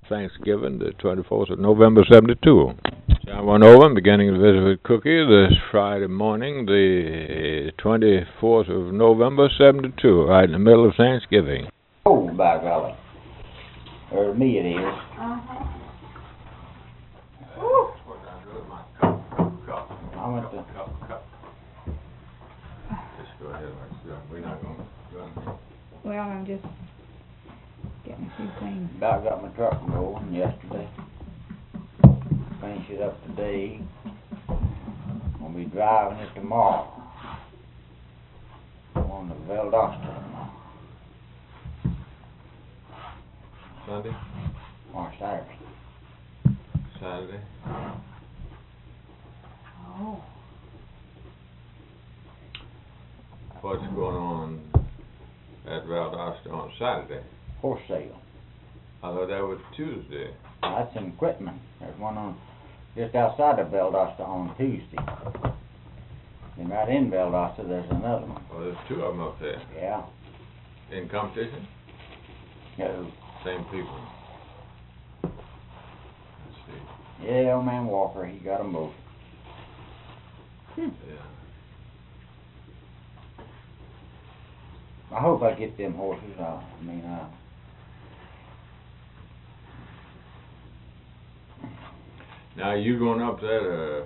Thanksgiving, the 24th of November, 72. John went over and beginning to visit with Cookie this Friday morning, the 24th of November, 72, right in the middle of Thanksgiving. Oh, by golly. Or me it is. Uh-huh. I went to... Just go ahead, we're not going to... Well, I'm just getting a few things. About got my truck rolling yesterday. Finish it up today. I'll be driving it tomorrow. On the Valdosta tomorrow. Sunday? Or Saturday. Saturday? Oh. What's going on at Valdosta on Saturday? Horse sale. I thought that was Tuesday. That's in Quitman. There's one on just outside of Valdosta on Tuesday. And right in Valdosta there's another one. Well, there's two of them up there. Yeah. In competition? No. Same people. Let's see. Yeah, old man Walker, he got them both. Yeah. I hope I get them horses. Now you going up there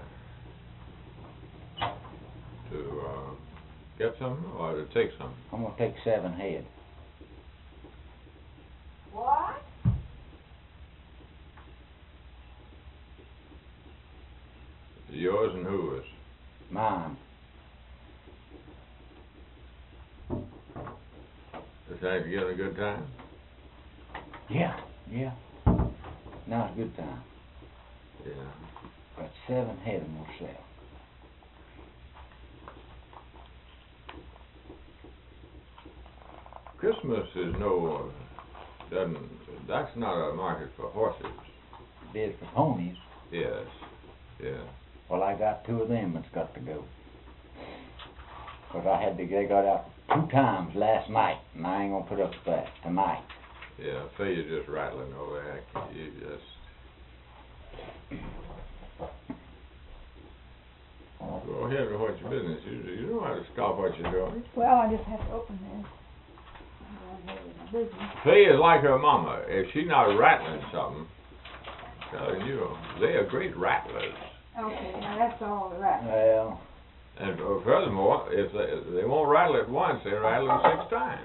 to get something or to take something? I'm gonna take 7 head. What? Yours and whose? Mine. Is Thanksgiving a good time? Yeah. Now's a good time. Yeah. Got 7 head of them will sell. Christmas is that's not a market for horses. It is for ponies. Yes. Yeah. Well, I got 2 of them that's got to go. 'Cause they got out 2 times last night, and I ain't gonna put up with that tonight. Yeah, I feel you're just rattling over there. You just... Go ahead with what's your business. You know how to stop what you're doing. Well, I just have to open this. I'm going ahead with my business. Faye is like her mama. If she's not rattling something, telling you, they are great rattlers. Okay, now that's all right. Well, And furthermore, if they won't rattle it once, they rattle it 6 times.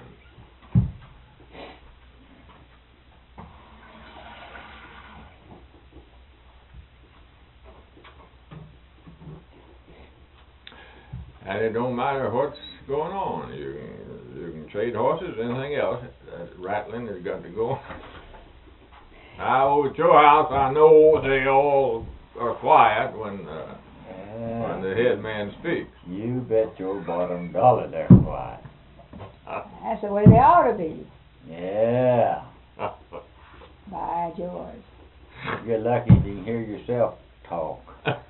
And it don't matter what's going on. You can trade horses, anything else. That rattling has got to go. Now, over at your house, I know they all are quiet when the head man speaks. you bet your bottom dollar they're quiet. That's the way they ought to be. Yeah. By George. You're lucky if you can hear yourself talk.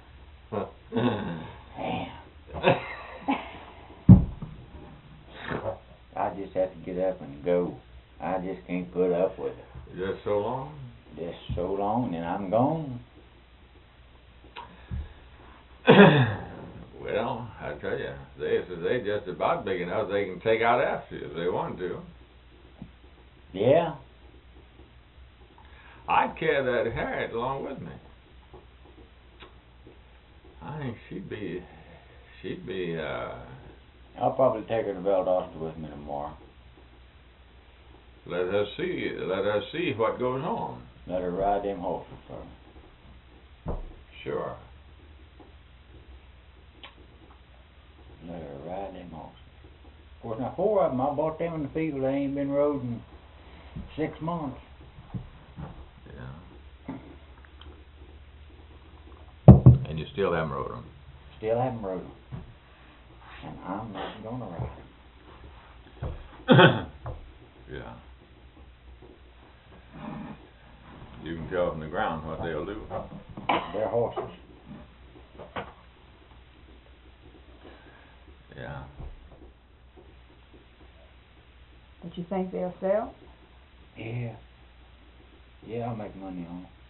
Man. I just have to get up and go. I just can't put up with it. Just so long? Just so long, and I'm gone. Well, I tell you, they just about big enough they can take out after you if they want to. Yeah. I'd carry that Harriet along with me. I think she'd be I'll probably take her to Valdosta with me tomorrow. let her see what goes on. Let her ride them horses for me. Sure. Let her ride them horses. Of course, now 4 of them, I bought them in the field. They ain't been rode in 6 months. Yeah. And you still haven't rode them. Still haven't rode them. And I'm not gonna ride them. Yeah. You can tell from the ground what they'll do. They're horses. Yeah. But you think they'll sell? Yeah. Yeah, I'll make money on it.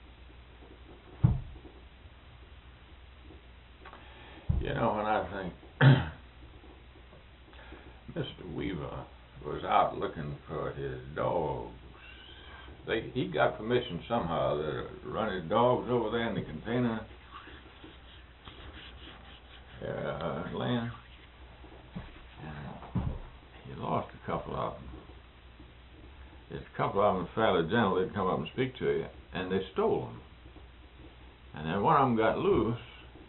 You know, when I think Mr. Weaver was out looking for his dogs, he got permission somehow to run his dogs over there in the container land, and he lost a couple of them. There's a couple of them fairly gentle, they'd come up and speak to you, and they stole them. And then one of them got loose,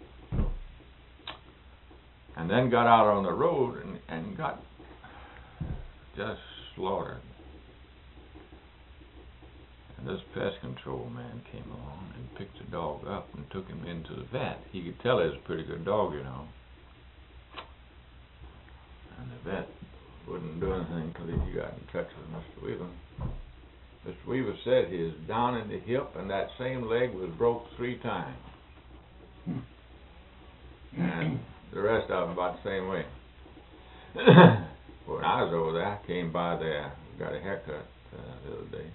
and then got out on the road and got just slaughtered. And this pest control man came along and picked the dog up and took him into the vet. He could tell it was a pretty good dog, you know. And the vet wouldn't do anything till he got in touch with Mr. Weaver. Mr. Weaver said his down in the hip and that same leg was broke 3 times. And the rest of them about the same way. When I was over there, I came by there, got a haircut the other day.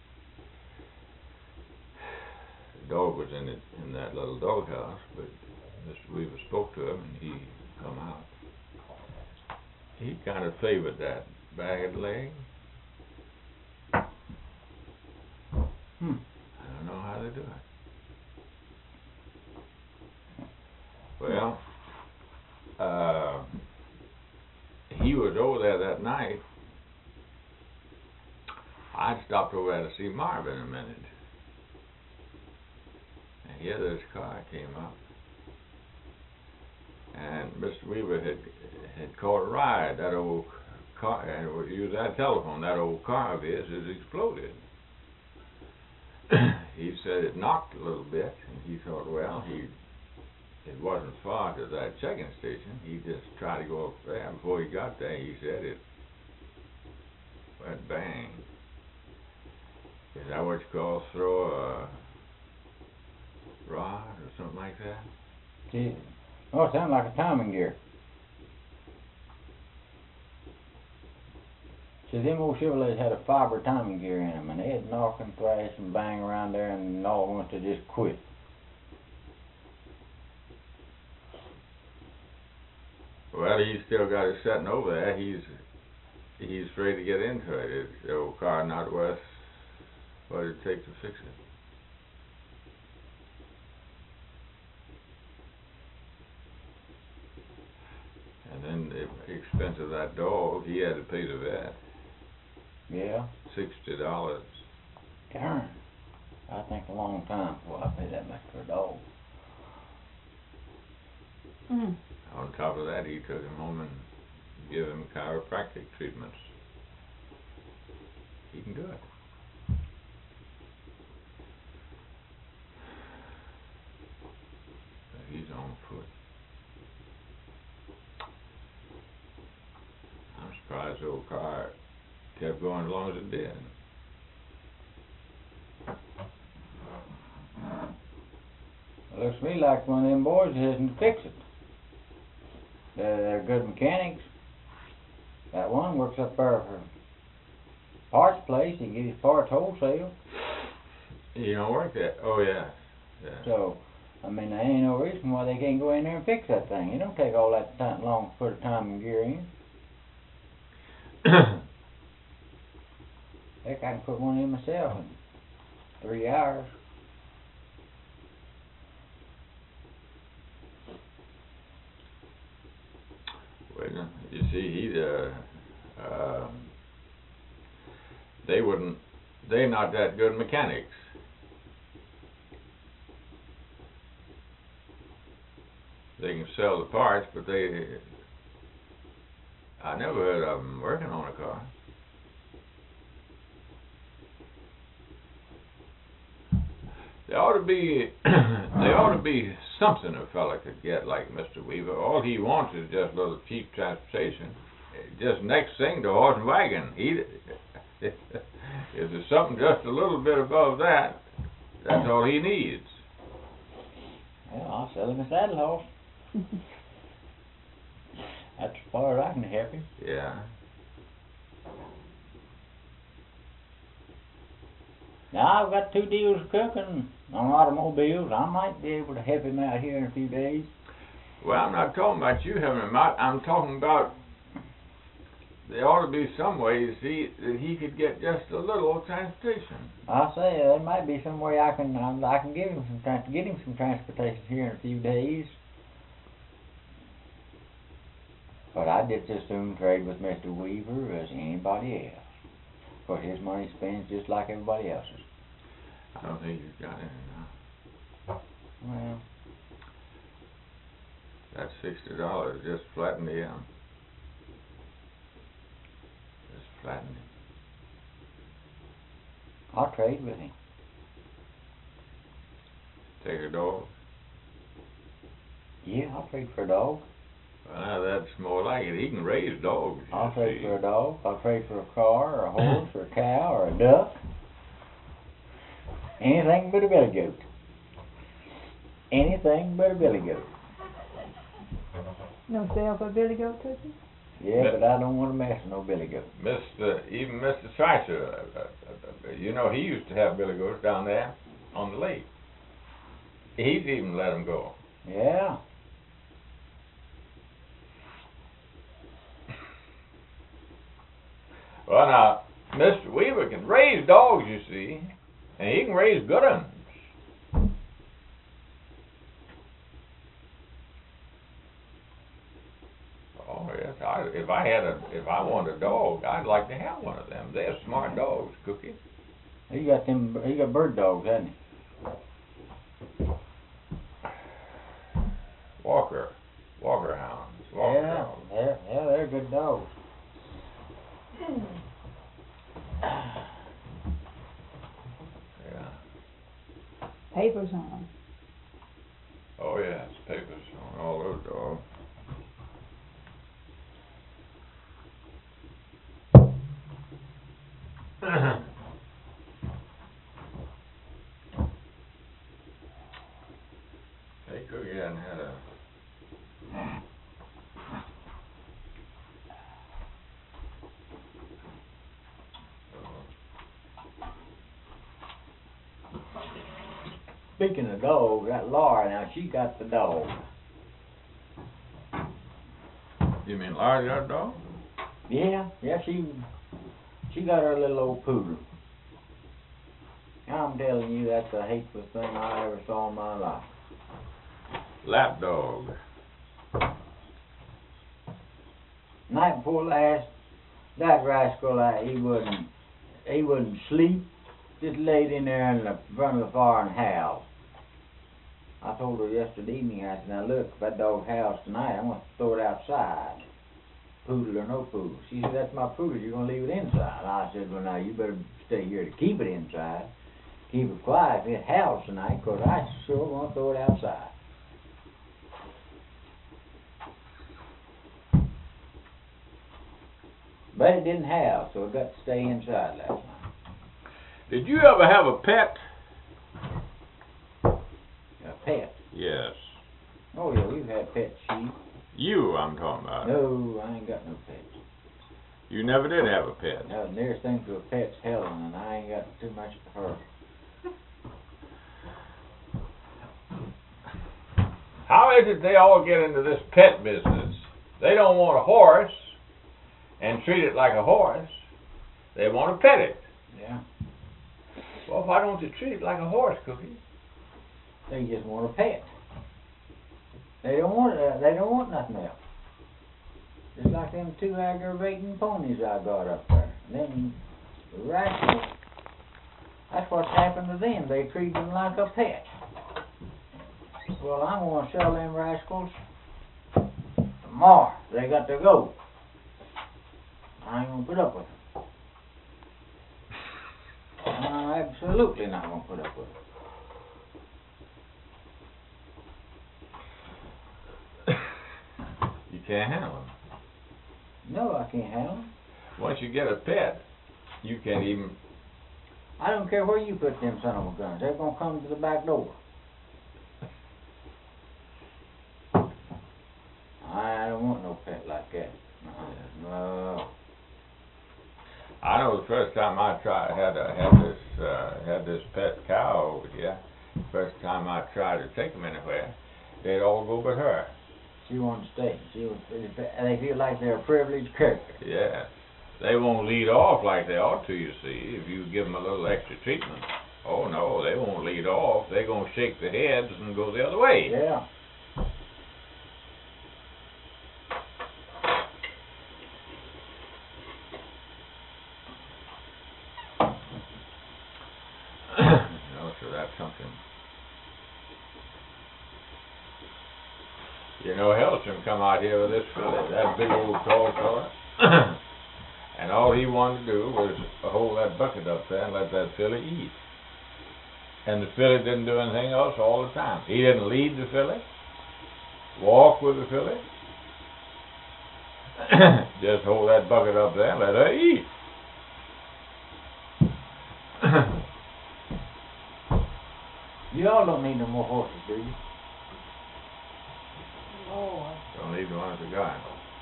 The dog was in that little doghouse, but Mr. Weaver spoke to him and he come out. He kind of favored that bad leg. I don't know how they do it. Well, he was over there that night. I stopped over there to see Marvin a minute. And here this car came up. And Mr. Weaver had caught a ride. That old car, and he used that telephone. That old car of his has exploded. He said it knocked a little bit, and he thought, well, it wasn't far to that checking station. He just tried to go up there. Before he got there, he said it went bang. Is that what you call throw a rod or something like that? See, oh, it sounds like a timing gear. See, them old Chevrolets had a fiber timing gear in them, and they'd knock and thrash and bang around there, and all at once they just quit. Well, he's still got it sitting over there. He's afraid to get into it. Is the old car not worth what it takes to fix it? And then the expense of that dog, he had to pay the vet. Yeah. $60. Darn. I think a long time before I pay that much for a dog. On top of that, he took him home and gave him chiropractic treatments. He can do it. But he's on foot. I'm surprised the old car kept going as long as it did. It looks to me like one of them boys hasn't fixed it. They're good mechanics. That one works up there for parts place. He gets his parts wholesale. You don't work that? Oh, yeah. So, I mean, there ain't no reason why they can't go in there and fix that thing. It don't take all that time long to put a timing gear in. Heck, I can put one in myself in 3 hours. Well, you see, they're not that good mechanics. They can sell the parts, but I never heard of them working on a car. There ought to be something a fella could get like Mr. Weaver. All he wants is just a little cheap transportation. Just next thing to horse and wagon. If there's something just a little bit above that, that's all he needs. Well, I'll sell him a saddle horse. That's as far as I can help him. Yeah. Now I've got 2 deals cooking on automobiles. I might be able to help him out here in a few days. Well, I'm not talking about you having him out. I'm talking about there ought to be some way, you see, that he could get just a little transportation. I say there might be some way I can get him some transportation here in a few days. But I'd just as soon trade with Mr. Weaver as anybody else. For his money spends just like everybody else's. I don't think he's got any now. Well, That's $60 just flatten him. Just flatten him. I'll trade with him. Take a dog. Yeah, I'll trade for a dog. Well, now that's more like it. He can raise dogs. you I'll trade see. for a dog. I'll trade for a car or a horse or a cow or a duck. Anything but a billy goat. Anything but a billy goat. No sale for Billy Goat Cookie? Yeah, but I don't want to mess with no billy goat. Even Mr. Schweitzer, you know, he used to have billy goats down there on the lake. He's even let them go. Yeah. Well, now, Mr. Weaver can raise dogs, you see, and he can raise good ones. Oh yes, if I wanted a dog, I'd like to have one of them. They're smart dogs, Cookie. He got bird dogs, hasn't he? Walker hounds. Walker dogs. They're good dogs. Yeah. Papers on. Oh yes, papers on all those dogs. Hey, Cookie hadn't had a Speaking of dogs, that Laura now, she got the dog. You mean large yard dog? Yeah, she got her little old poodle. I'm telling you, that's the hateful thing I ever saw in my life. Lap dog. Night before last, that rascal, he wouldn't sleep. Just laid in there in the front of the fire and howled. I told her yesterday evening, I said, now look, if that dog howls tonight, I'm going to throw it outside. Poodle or no poodle. She said, that's my poodle, you're going to leave it inside. I said, well now, you better stay here to keep it inside. Keep it quiet if it howls tonight, because I sure want to throw it outside. But it didn't howl, so it got to stay inside last night. Did you ever have a pet? A pet? Yes. Oh yeah, we've had pet sheep. You, I'm talking about. No, I ain't got no pets. You never did have a pet. Now, the nearest thing to a pet's Helen, and I ain't got too much of her. How is it they all get into this pet business? They don't want a horse and treat it like a horse. They want to pet it. Yeah. Well, why don't you treat it like a horse, Cookie? They just want a pet. They don't want nothing else. Just like them 2 aggravating ponies I got up there. Them rascals. That's what's happened to them. They treat them like a pet. Well, I'm going to sell them rascals tomorrow. They got to go. I ain't going to put up with them. I'm absolutely not going to put up with them. You can't handle them. No, I can't handle them. Once you get a pet, you can't even... I don't care where you put them son of a guns. They're going to come to the back door. I don't want no pet like that. No. I know the first time I had this had this pet cow over here. First time I tried to take them anywhere, they'd all go but her. She wanted to stay. They feel like they're a privileged character. Yeah. They won't lead off like they ought to, you see, if you give them a little extra treatment. Oh, no, they won't lead off. They're going to shake their heads and go the other way. Yeah. So that's something. You know, Hellstrom come out here with this fella, that big old tall fella, and all he wanted to do was hold that bucket up there and let that filly eat. And the filly didn't do anything else all the time. He didn't lead the filly, walk with the filly, just hold that bucket up there and let her eat. You all don't need no more horses, do you? Lord. Don't need one as a guy.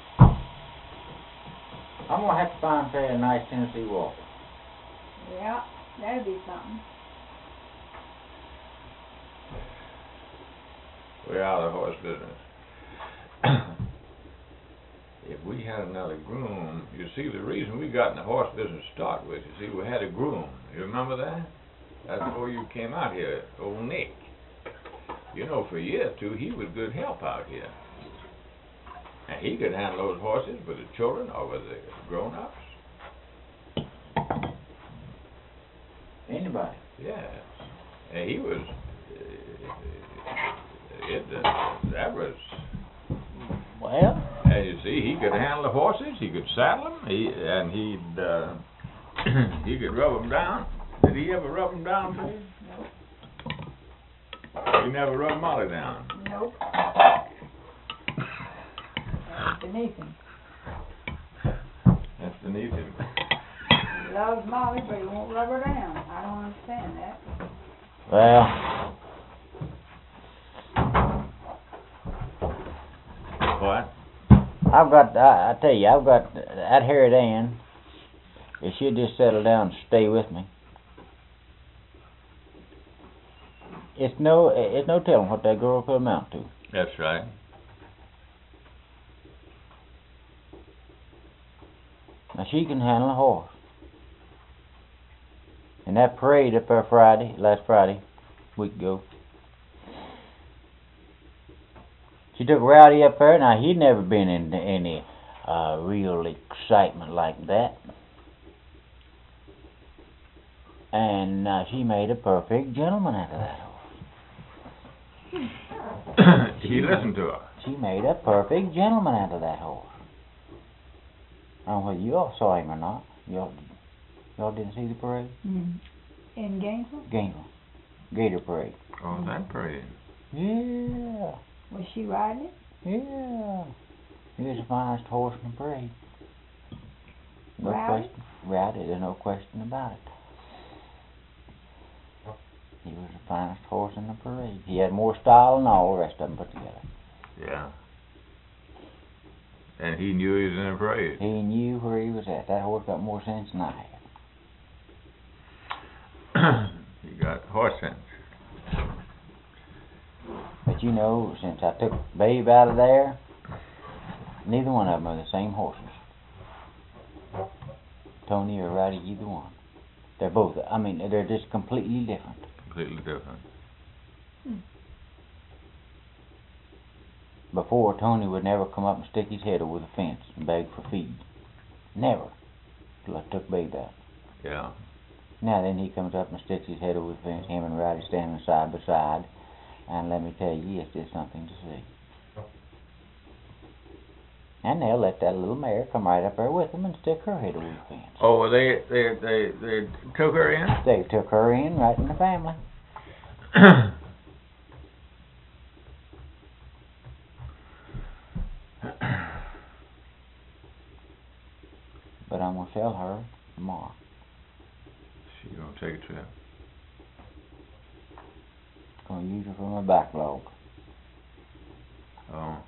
I'm gonna have to find Faye a nice Tennessee Walker. Yeah, that'd be something. We're out of the horse business. If we had another groom, you see, the reason we got in the horse business to start with, you see, we had a groom. You remember that? That's before you came out here, old Nick. You know, for a year or two, he was good help out here. And he could handle those horses with the children or with the grown-ups. Anybody. Yeah. And he was, that was, Well, and you see, he could handle the horses, he could saddle them, he could rub them down. Did he ever rub them down for you? Nope. He never rubbed Molly down. Nope. That's beneath him. That's beneath him. He loves Molly, but he won't rub her down. I don't understand that. well, What? I tell you, I've got that Harriet Ann. If she'd just settle down and stay with me. It's no telling what that girl could amount to. That's right. Now she can handle a horse. And that parade up there last Friday, a week ago. She took Rowdy up there. Now he'd never been into any real excitement like that. And she made a perfect gentleman out of that horse. He listened to her. She made a perfect gentleman out of that horse. I don't know whether you all saw him or not. Y'all didn't see the parade? Mm. In Gainesville? Gainesville. Gator parade. Oh, that parade. Yeah. Was she riding it? Yeah. He was the finest horse in the parade. No Rowdy? question. Rowdy, there's no question about it. He was the finest horse in the parade. He had more style than all the rest of them put together. Yeah. And he knew he was in a parade. He knew where he was at. That horse got more sense than I had. He got horse sense. But you know, since I took Babe out of there, neither one of them are the same horses. Tony or Rowdy, either one. They're both, they're just completely different. Completely different. Before, Tony would never come up and stick his head over the fence and beg for feed. Never. Till I took Babe out. Yeah. Now then he comes up and sticks his head over the fence, him and Rowdy standing side by side, and let me tell you, it's just something to see. And they'll let that little mare come right up there with them and stick her head over the fence. Oh, well, they took her in? They took her in right in the family. But I'm going to sell her tomorrow. She's going to take a trip. Going to use her for my backlog. Oh.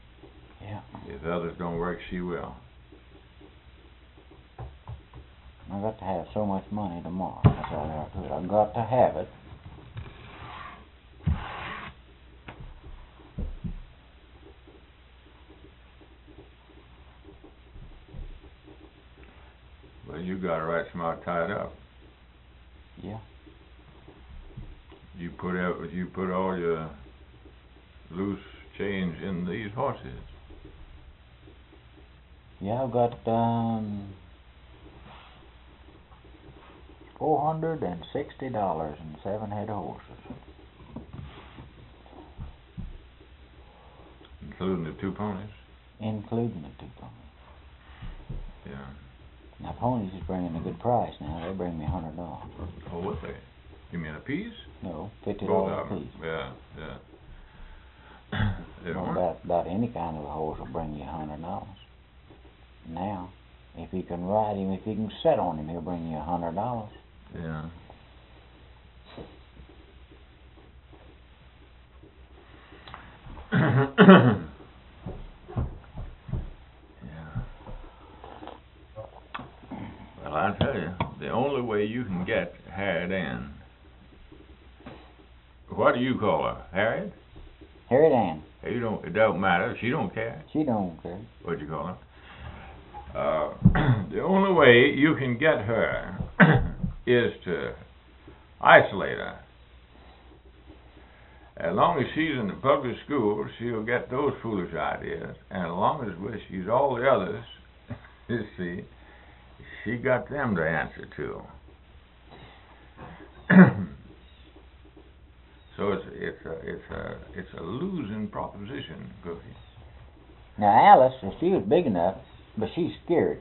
Yeah. If others don't work, she will. I got to have so much money tomorrow. That's all there is to it. I've got to have it. Well, you got it right smart tied up. Yeah. You put all your loose change in these horses. Yeah, I've got $460 and 7 head of horses. Including the 2 ponies? Including the 2 ponies. Yeah. Now ponies is bringing a good price now. They bring me $100. Oh, what they? You mean a piece? No, $50 Both a of them. piece. Yeah, yeah. Well, about any kind of a horse will bring you $100. Now, if you can ride him, if you can sit on him, he'll bring you $100. Yeah. Well, I tell you, the only way you can get Harriet Ann. What do you call her? Harriet? Harriet Ann. You don't. It don't matter. She don't care. She don't care. What'd you call her? The only way you can get her is to isolate her. As long as she's in the public school, she'll get those foolish ideas, and as long as she's all the others, you see, she got them to answer to. So it's a losing proposition, Cookie. Now Alice, if she was big enough, but she's scared.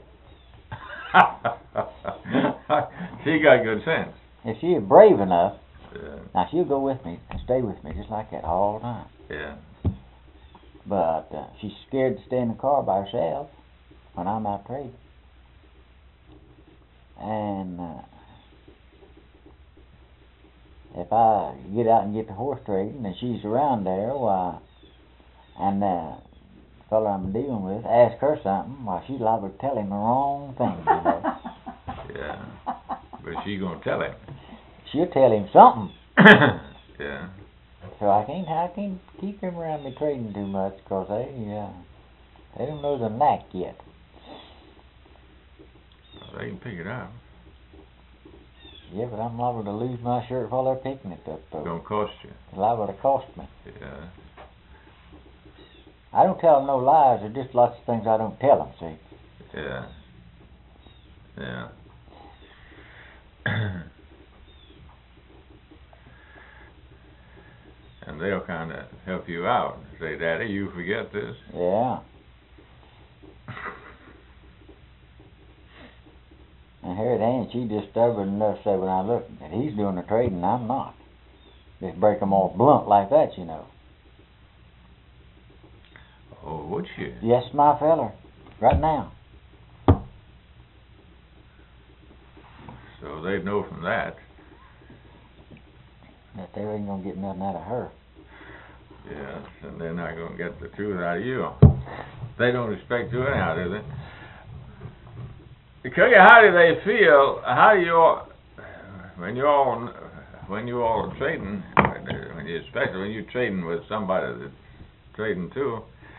She got good sense. If she is brave enough, Yeah. now she'll go with me and stay with me just like that all the time. Yeah. But she's scared to stay in the car by herself when I'm out trading. And if I get out and get the horse trading and she's around there, why, and the fella I'm dealing with ask her something, why, she's liable to tell him the wrong thing, you know. Yeah. But she gonna tell him. She'll tell him something. Yeah. So I can't keep him around me trading too much, 'cause they don't know the knack yet. They can pick it up. Yeah, but I'm liable to lose my shirt while they're picking it up, though. It's gonna cost you. It's liable to cost me. Yeah. I don't tell them no lies. There's just lots of things I don't tell them, see. Yeah. Yeah. And they'll kind of help you out. Say, Daddy, you forget this. Yeah. And Harriet Ann, she just stubborn enough to say, when I look, that he's doing the trading, I'm not. Just break them off blunt like that, you know. Oh, would she? Yes, my feller. Right now. So they'd know from that. That they ain't gonna get nothing out of her. Yes, and they're not gonna get the truth out of you. They don't expect you anyhow, do they? Because how do they feel? How do you all, when you all are trading, especially when you're trading with somebody that's trading too?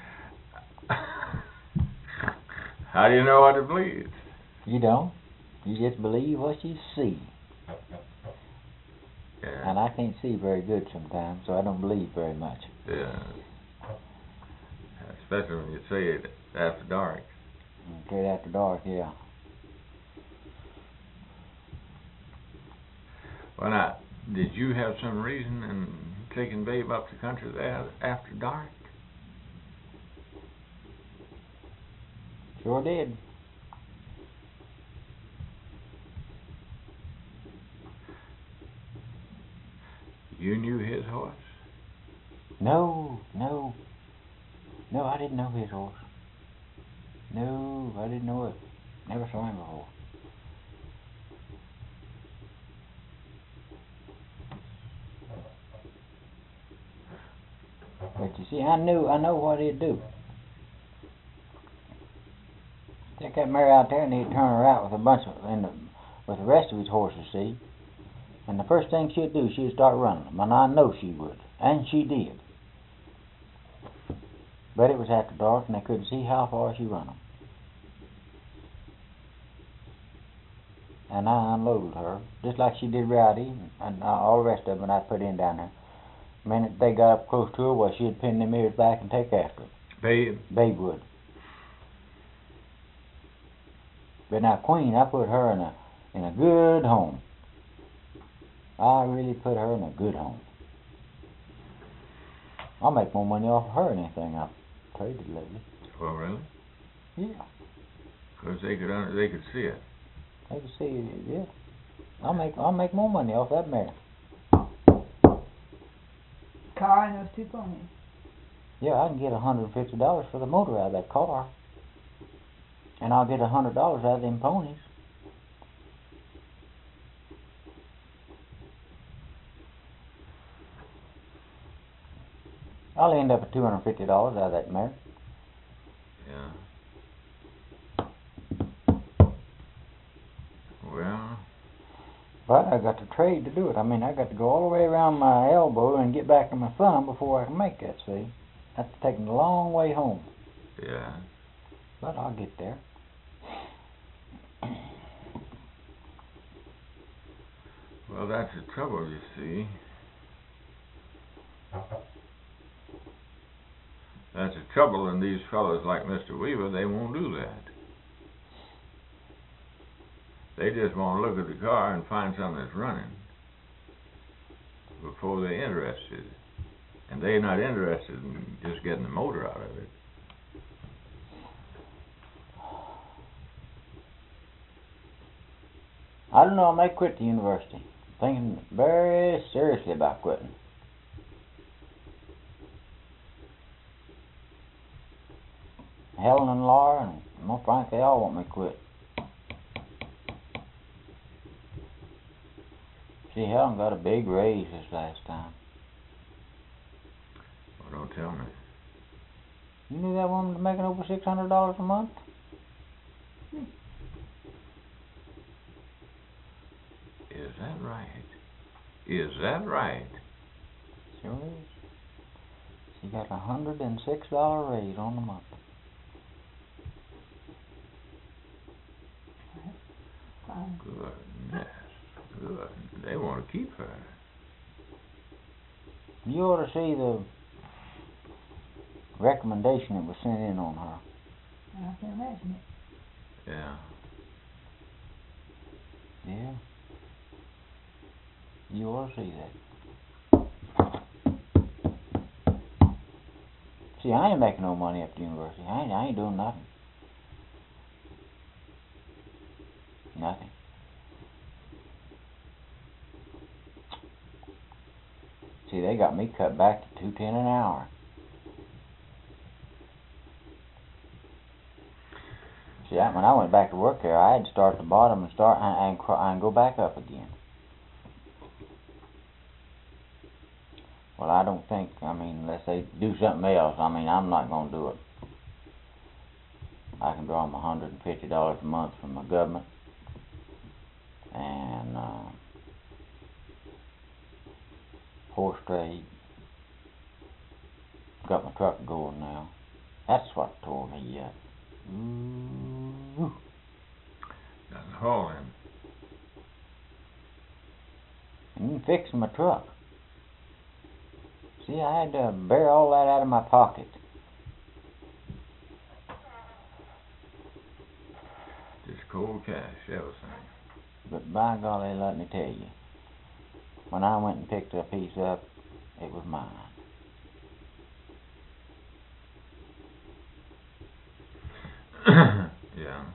How do you know what to believe? You don't. You just believe what you see. Yeah. And I can't see very good sometimes, so I don't believe very much. Yeah. Especially when you say it after dark. Straight after dark, yeah. Well, now, did you have some reason in taking Babe up the country there after dark? Sure did. You knew his horse? No, I didn't know his horse. No, I didn't know it. Never saw him before. But you see, I know what he'd do. Take that mare out there and he'd turn her out with a bunch of, with the rest of his horses, see? And the first thing she'd do, she'd start running them, and I know she would, and she did. But it was after dark, and they couldn't see how far she run them. And I unloaded her, just like she did Rowdy, and all the rest of them, and I put in down there. The minute they got up close to her, well, she'd pin them ears back and take after them. Babe would. But now Queen, I put her in a good home. I really put her in a good home. I'll make more money off of her than anything I've traded lately. Well, really? Yeah. Because they could see it. They could see it, yeah. I'll make more money off that mare. Car and those 2 ponies. Yeah, I can get $150 for the motor out of that car. And I'll get $100 out of them ponies. I'll end up at $250 out of that mare. Yeah. Well. But I got to trade to do it. I mean, I got to go all the way around my elbow and get back to my thumb before I can make that, see? That's taking a long way home. Yeah. But I'll get there. Well, that's the trouble, you see. That's the trouble, and these fellas like Mr. Weaver, they won't do that. They just want to look at the car and find something that's running before they're interested. And they're not interested in just getting the motor out of it. I don't know, I may quit the university. Thinking very seriously about quitting. Helen and Laura, and more frankly, they all want me to quit. See, Helen got a big raise this last time. Well, don't tell me. You knew that woman was making over $600 a month? Is that right? Is that right? Sure is. She got a $106 raise on the month. Goodness. Good. They want to keep her. You ought to see the recommendation that was sent in on her. I can imagine it. Yeah. Yeah. You ought to see that. See, I ain't making no money at the university. I ain't doing nothing. Nothing. See, they got me cut back to $2.10 an hour. See, when I went back to work there, I had to start at the bottom and go back up again. Well, I don't think, unless they do something else, I'm not going to do it. I can draw them $150 a month from the government. And horse trade. Got my truck going now. That's what tore me up. Ooh. Got the haul in. And fixing my truck. See, I had to bear all that out of my pocket. Just cold cash, everything. But by golly, let me tell you, when I went and picked a piece up, it was mine. Yeah.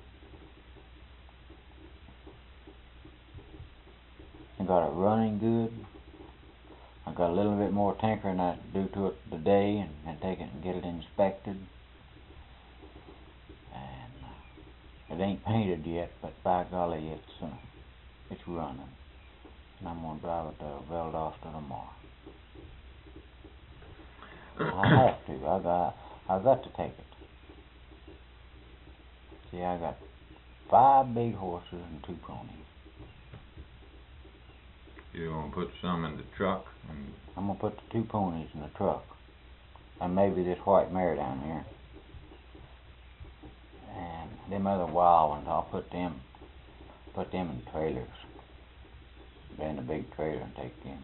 I got it running good. I got a little bit more tinkering I do to it today, and take it and get it inspected. And it ain't painted yet, but by golly, it's running. And I'm gonna drive it to Valdosta tomorrow. I have to. I got to take it. See, I got 5 big horses and 2 ponies. You gonna put some in the truck? And I'm gonna put the 2 ponies in the truck, and maybe this white mare down here, and them other wild ones. I'll put them in trailers, in a big trailer and take them.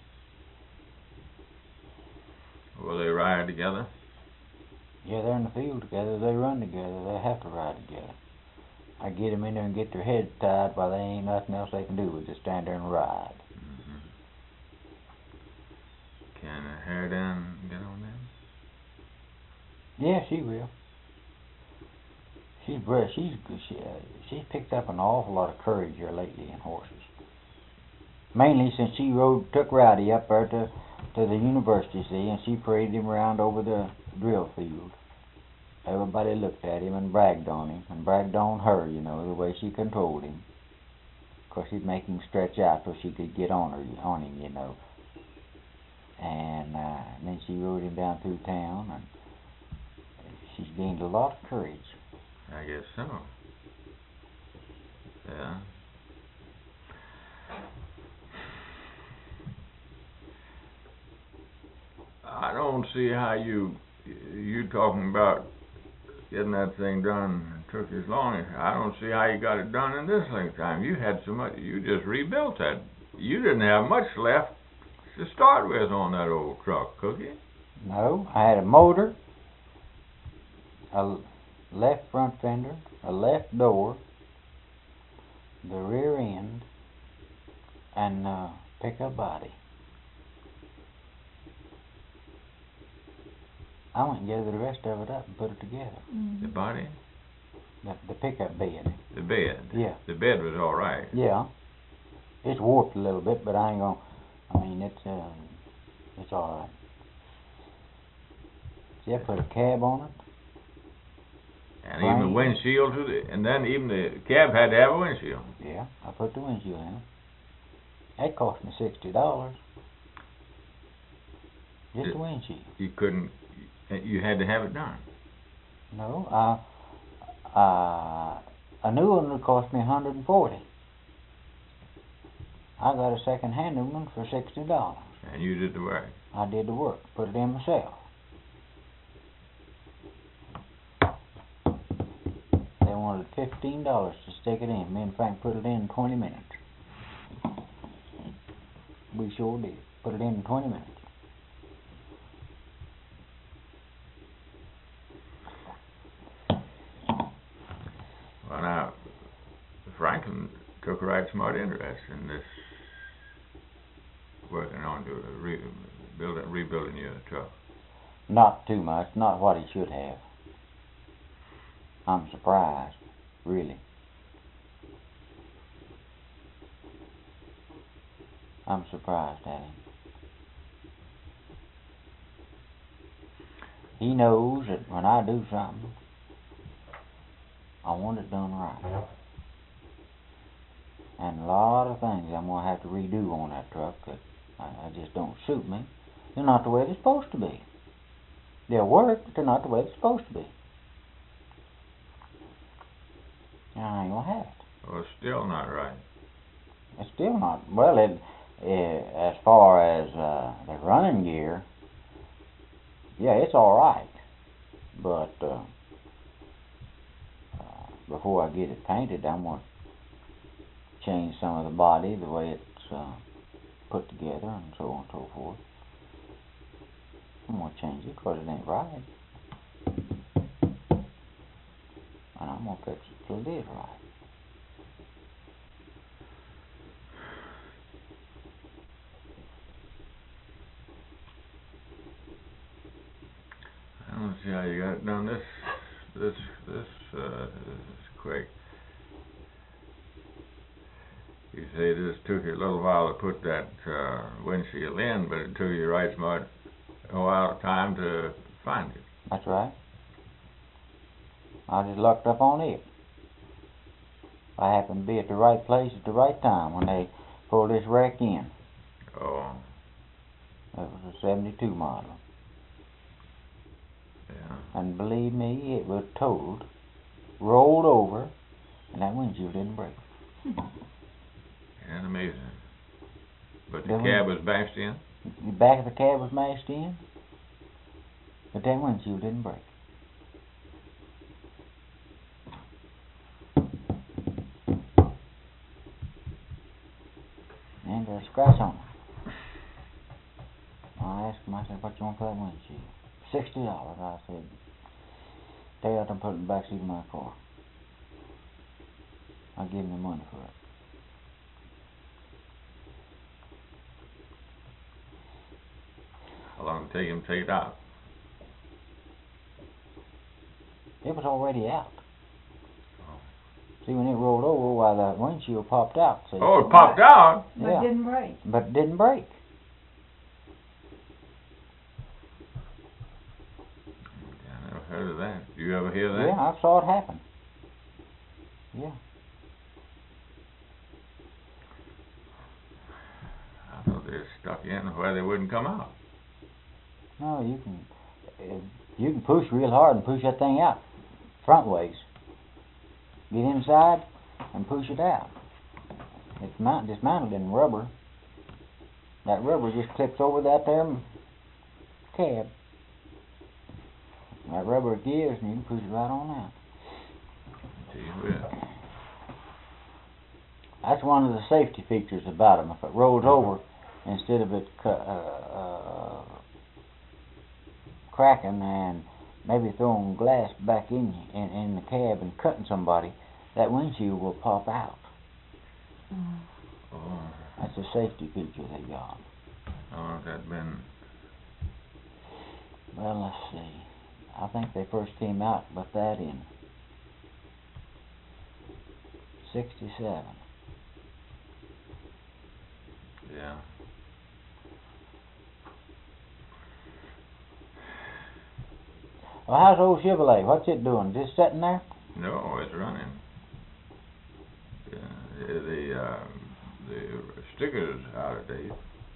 will they ride together? Yeah, they're in the field together. They run together. They have to ride together. I get them in there and get their heads tied while there ain't nothing else they can do but just stand there and ride. Mm-hmm. Can a hair down get on them? Yeah, she will. She's picked up an awful lot of courage here lately in horses. Mainly since she took Rowdy up there to the university, see, and she paraded him around over the drill field. Everybody looked at him and bragged on him, and bragged on her, you know, the way she controlled him. Of course, she'd make him stretch out so she could get on him, you know. And then she rode him down through town, and she's gained a lot of courage. I guess so. Yeah. I don't see how you talking about getting that thing done took as long. I don't see how you got it done in this length of time. You had so much. You just rebuilt that. You didn't have much left to start with on that old truck, Cookie. No, I had a motor, a left front fender, a left door, the rear end, and pickup body. I went and gathered the rest of it up and put it together. The body? The pickup bed. The bed? Yeah. The bed was all right. Yeah. It's warped a little bit, but I ain't gonna, it's all right. See, I put a cab on it. And even the windshield, and then even the cab had to have a windshield. Yeah, I put the windshield in. That cost me $60. Just the windshield. You couldn't. You had to have it done. No, a new one would cost me $140. I got a second-hand one for $60. And you did the work. I did the work, put it in myself. They wanted $15 to stick it in. Me and Frank put it in 20 minutes. We sure did. Put it in 20 minutes. Well, now, Franklin took a right smart interest in this, working on to rebuilding your truck. Not too much, not what he should have. I'm surprised, really. I'm surprised at him. He knows that when I do something, I want it done right. And a lot of things I'm going to have to redo on that truck that I just don't suit me. They're not the way they're supposed to be. They'll work, but they're not the way they're supposed to be. And I ain't going to have it. Well, it's still not right. It's still not. Well, as far as the running gear, yeah, it's all right. But before I get it painted, I'm going to change some of the body, the way it's put together, and so on and so forth. I'm going to change it because it ain't right. And I'm going to fix it till it is right. I don't see how you got it done this quick. You say this took you a little while to put that windshield in, but it took you right smart a while of time to find it. That's right. I just lucked up on it. I happened to be at the right place at the right time when they pulled this wreck in. Oh. It was a 72 model. Yeah. And believe me, it was totaled, rolled over, and that windshield didn't break. And amazing. But the The cab was bashed in? The back of the cab was mashed in, but that windshield didn't break. And a scratch on it. I asked him, I said, what you want for that windshield? $60, I said. Take it out and put it in the back seat of my car. I'll give him the money for it. How long did it take him to take it out? It was already out. Oh. See, when it rolled over, why the windshield popped out. See? Oh, it popped out? But Yeah. it didn't break. But it didn't break. I never heard of that. Did you ever hear that? Yeah, I saw it happen. Yeah. I thought they were stuck in where they wouldn't come out. No, you can push real hard and push that thing out front ways. Get inside and push it out. It's dismantled in rubber. That rubber just clips over that there cab. That rubber gives and you can push it right on out. Gee whiz. That's one of the safety features about them. If it rolls over, instead of it cracking and maybe throwing glass back in the cab and cutting somebody, that windshield will pop out. Oh, That's a safety feature they got. how long has that been? Well, let's see. I think they first came out with that in '67. Yeah. Well, how's old Chevrolet? What's it doing? Just sitting there? No, it's running. Yeah, the sticker's out of date.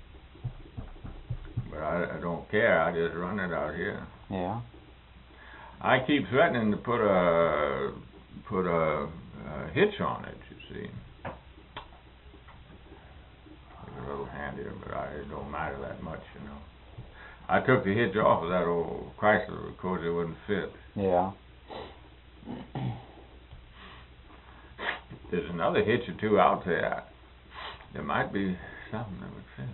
But I don't care. I just run it out here. Yeah. I keep threatening to put a hitch on it. You see, it's a little handier, but it don't matter that much, you know. I took the hitch off of that old Chrysler because it wouldn't fit. Yeah. There's another hitch or two out there. There might be something that would fit.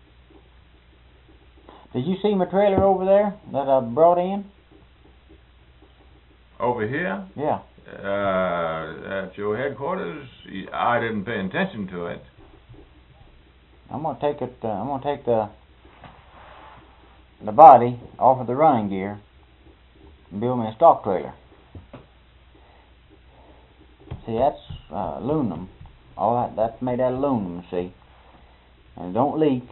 Did you see my trailer over there that I brought in? Over here, Yeah. at your headquarters, I didn't pay attention to it. I'm gonna take it. I'm gonna take the body off of the running gear and build me a stock trailer. See, that's aluminum. All that's made out of aluminum. See, and it don't leak.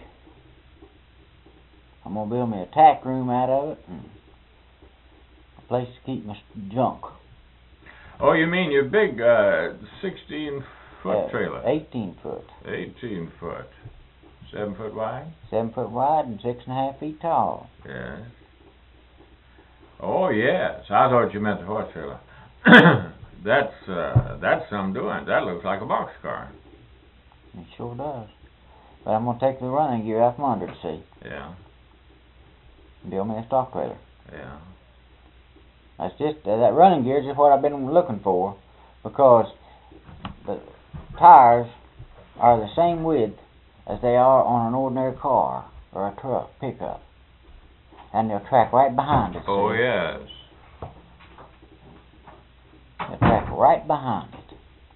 I'm gonna build me a tack room out of it and a place to keep my junk. Oh, you mean your big 16-foot trailer? 18 foot. 18 foot. 7 foot wide? 7 foot wide and 6.5 feet tall. Yes. Oh, yes. I thought you meant the horse trailer. That's some doing. That looks like a boxcar. It sure does. But I'm gonna take the running gear out from under it, see, Yeah. and build me a stock trailer. Yeah. That's just that running gear is just what I've been looking for, because the tires are the same width as they are on an ordinary car or a truck pickup, and they'll track right behind it. Oh, see? yes. They'll track right behind it.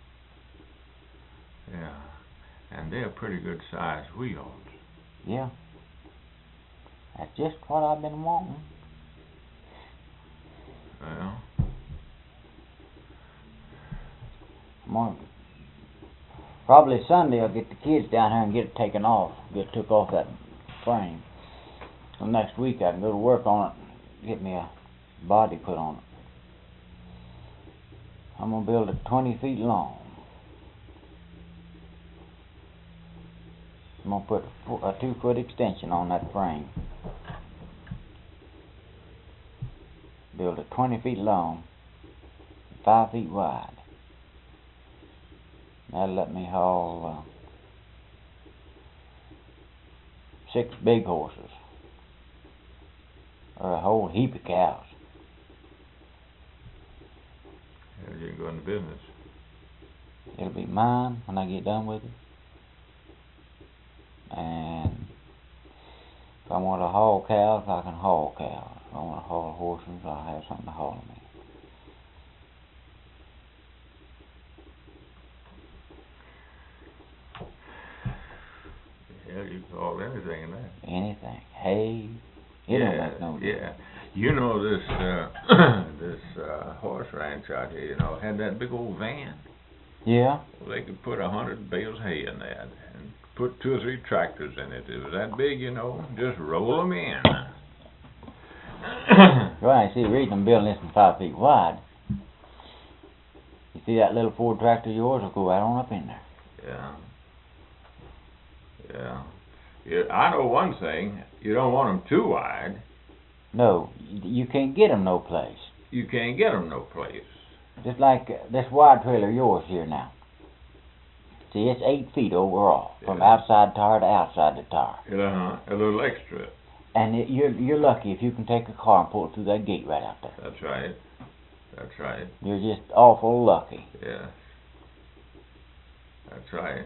Yeah. And they're pretty good sized wheels. Yeah. That's just what I've been wanting. Well, I'm gonna, probably Sunday I'll get the kids down here and get it taken off, took off that frame. So next week I can go to work on it and get me a body put on it. I'm gonna build it 20 feet long. I'm gonna put a 2-foot extension on that frame. Build it 20 feet long, 5 feet wide. That'll let me haul 6 big horses. Or a whole heap of cows. Hell, you can go into business. It'll be mine when I get done with it. And if I want to haul cows, I can haul cows. If I want to haul horses, I'll have something to haul them in. Hell, you can haul anything in there. Anything. Hay. It don't make no difference. Yeah. You know this this horse ranch out here, you know, had that big old van. Yeah. Well, they could put 100 bales of hay in that and put 2 or 3 tractors in it. It was that big, you know. Just roll them in. Right, see, the reason I'm building this one 5 feet wide, you see that little Ford tractor of yours will go right on up in there. Yeah. Yeah. Yeah, I know one thing. You don't want them too wide. No, you can't get them no place. You can't get them no place. Just like this wide trailer of yours here now. See, it's 8 feet overall, from Yeah. outside tire to outside the tire. A little extra. And you're lucky if you can take a car and pull it through that gate right out there. That's right. That's right. You're just awful lucky. Yes. That's right.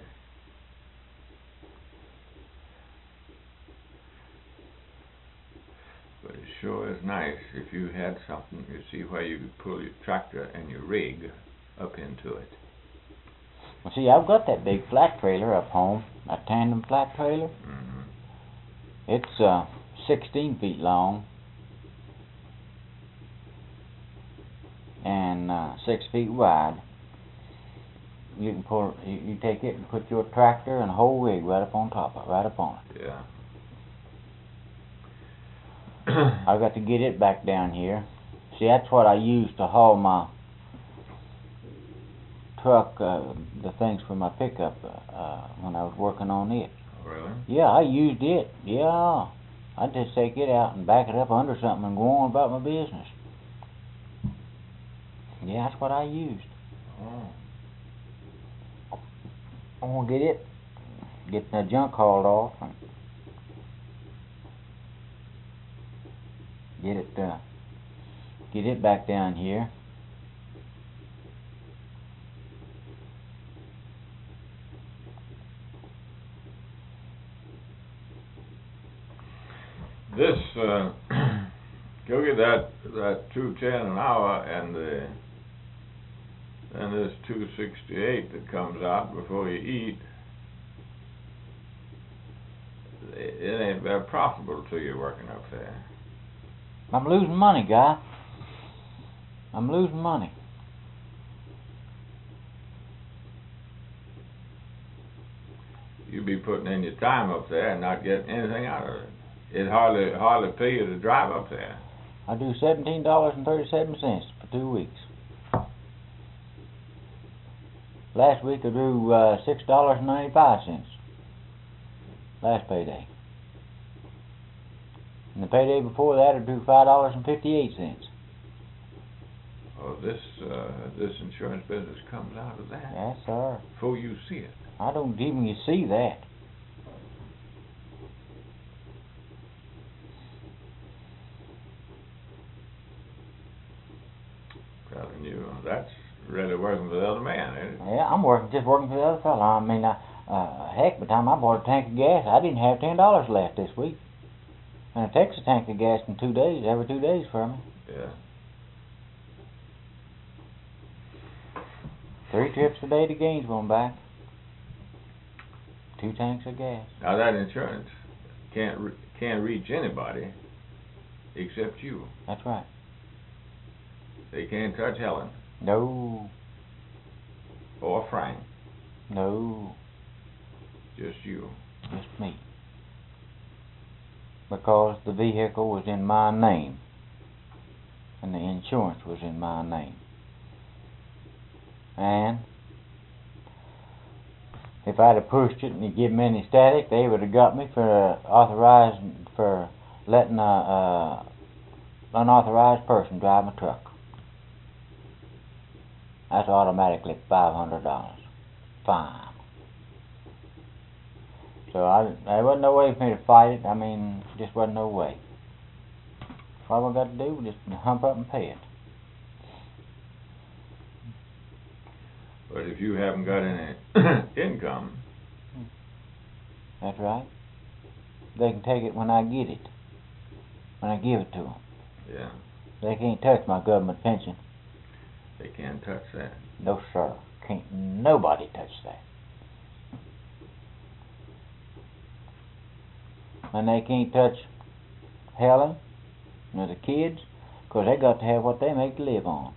But it sure is nice if you had something, you see, where you could pull your tractor and your rig up into it. Well, see, I've got that big flat trailer up home, a tandem flat trailer. Mm-hmm. It's 16 feet long and 6 feet wide. You can pull, you take it and put your tractor and a whole rig right up on top of it, right up on it. Yeah. I've got to get it back down here. See, that's what I use to haul my truck, the things for my pickup, when I was working on it. Really? Yeah, I used it. Yeah. I just take it out and back it up under something and go on about my business. Yeah, that's what I used. Oh. I'm gonna get the junk hauled off and get it back down here. This, go get that $2.10 an hour and this $2.68 that comes out before you eat. It ain't very profitable to you working up there. I'm losing money, guy. I'm losing money. You'd be putting in your time up there and not getting anything out of it. It hardly pay you to drive up there. I do $17.37 for 2 weeks. Last week I drew $6.95. Last payday. And the payday before that I drew $5.58. Oh, this insurance business comes out of that. Yes, sir. Before you see it. I don't even see that. Telling you, that's really working for the other man, ain't it? Yeah, I'm just working for the other fellow. I mean, heck, by the time I bought a tank of gas, I didn't have $10 left this week. And it takes a tank of gas in 2 days, every 2 days for me. Yeah. 3 trips a day to Gainesville and back. 2 tanks of gas. Now that insurance can't reach anybody except you. That's right. They can't touch Helen No, or Frank. no, Just you. just me. Because the vehicle was in my name. And the insurance was in my name. And if I'd have pushed it and it given me any static, they would have got me for letting a unauthorized person drive my truck. That's automatically $500 fine. So there wasn't no way for me to fight it. I mean, just wasn't no way. All I got to do was just hump up and pay it. But if you haven't got any income, That's right. They can take it when I get it. When I give it to them. yeah, They can't touch my government pension. they can't touch that. No, sir. Can't nobody touch that. And they can't touch Helen nor the kids, 'cause they got to have what they make to live on.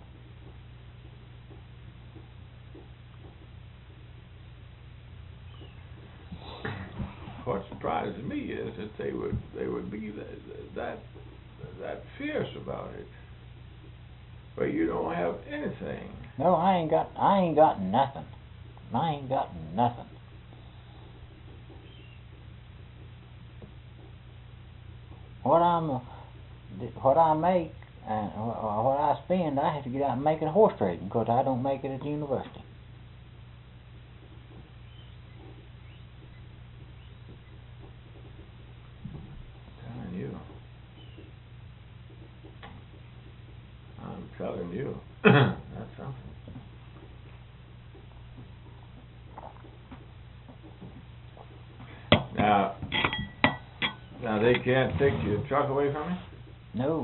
What surprises me is that they would be that fierce about it, but you don't have anything. No, I ain't got nothing. I ain't got nothing. What I make and what I spend, I have to get out and make it horse trading, 'cause I don't make it at the university. I'm telling you, that's something. Now they can't take your truck away from you? No.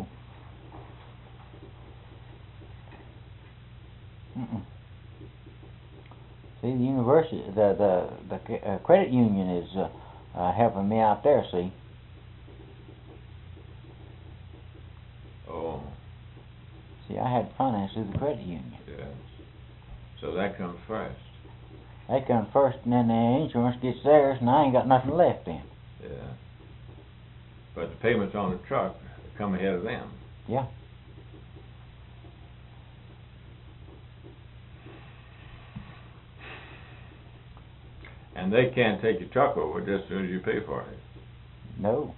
Mm-mm. See, the university, the credit union is helping me out there. See. Oh. See, I had finance through the credit union. Yeah. So that comes first. They come first, and then the insurance gets theirs, and I ain't got nothing left then. Yeah. But the payments on the truck come ahead of them. Yeah. And they can't take your truck over just as soon as you pay for it. No.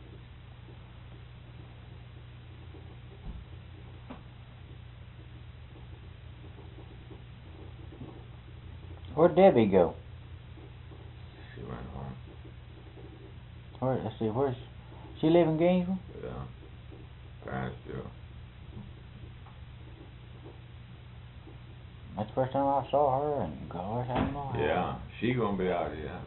Where'd Debbie go? She went home. Let's see, where's she live in Gainesville? Yeah. Parents do. That's the first time I saw her, and gosh, I don't know how. Yeah, she gonna be out here.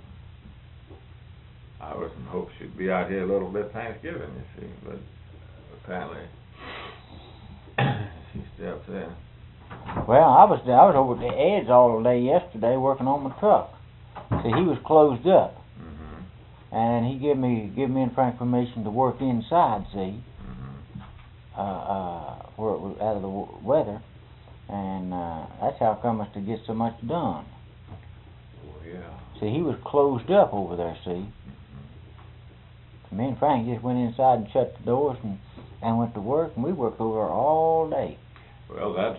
I was in hopes she'd be out here a little bit Thanksgiving, you see, but apparently she's still up there. Well, I was over at Ed's all day yesterday working on my truck. See, he was closed up, and he gave me information to work inside. See, where it was out of the weather, and that's how come us to get so much done. Oh yeah. See, he was closed up over there. See, me and Frank just went inside and shut the doors and went to work, and we worked over there all day. Well, that's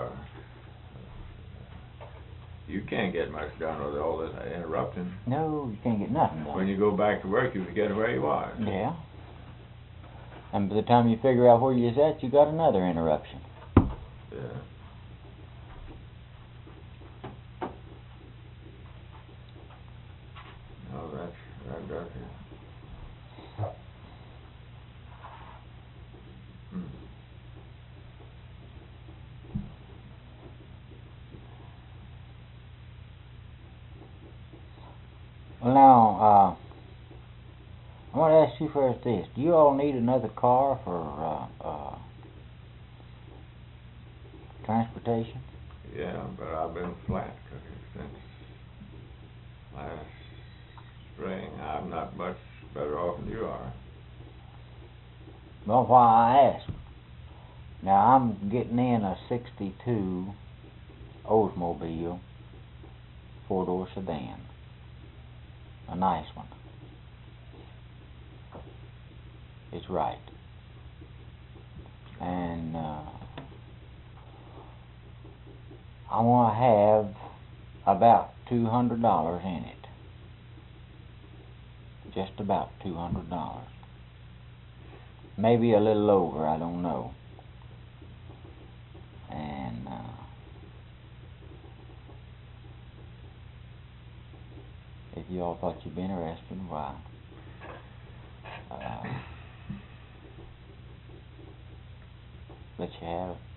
you can't get much done with all this interrupting. No, you can't get nothing done. When you go back to work, you forget where you are. Yeah. And by the time you figure out where you're at, you got another interruption. Yeah. No, that does it. Well, now, I want to ask you first this. Do you all need another car for transportation? Yeah, but I've been flat cooking since last spring. I'm not much better off than you are. Well, why I ask? Now, I'm getting in a 62 Oldsmobile 4-door sedan. A nice one. It's right. And I want to have about $200 in it. Just about $200. Maybe a little over, I don't know. And if you all thought you'd be interested, why, let you have it.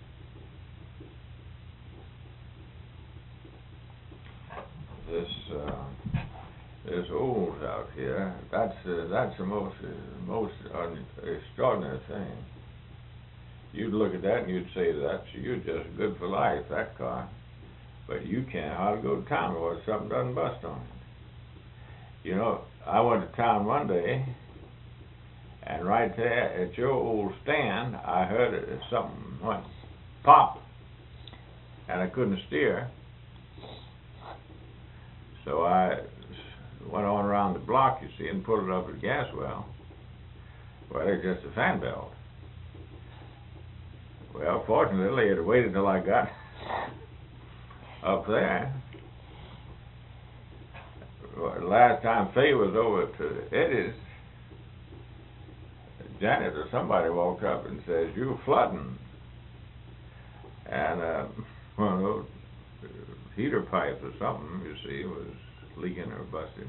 This old out here, that's the most extraordinary thing. You'd look at that and you'd say you're just good for life, that car. But you can't hardly go to town or something doesn't bust on it. You know, I went to town one day, and right there at your old stand, I heard something went pop, and I couldn't steer. So I went on around the block, you see, and put it up at the gas well. Well, it's just a fan belt. Well, fortunately, it had waited till I got up there. Well, last time Faye was over to Eddie's, Janet or somebody walked up and says, "You're flooding." And one of those heater pipes or something, you see, was leaking or busted.